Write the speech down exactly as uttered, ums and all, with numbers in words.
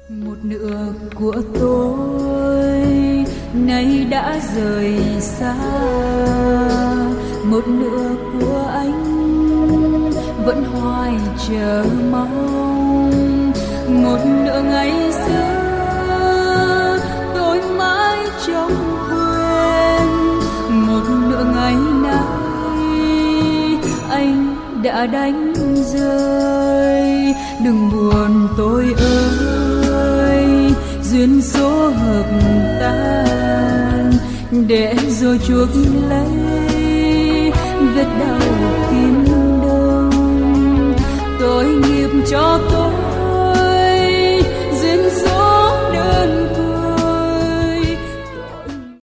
Một nửa của tôi nay đã rời xa, một nửa của anh vẫn hoài chờ mong. Một nửa ngày xưa tôi mãi trong quên, một nửa ngày nay anh đã đánh rơi. Đừng buồn tôi ơi, duyên số hợp tan để rồi chuộc lấy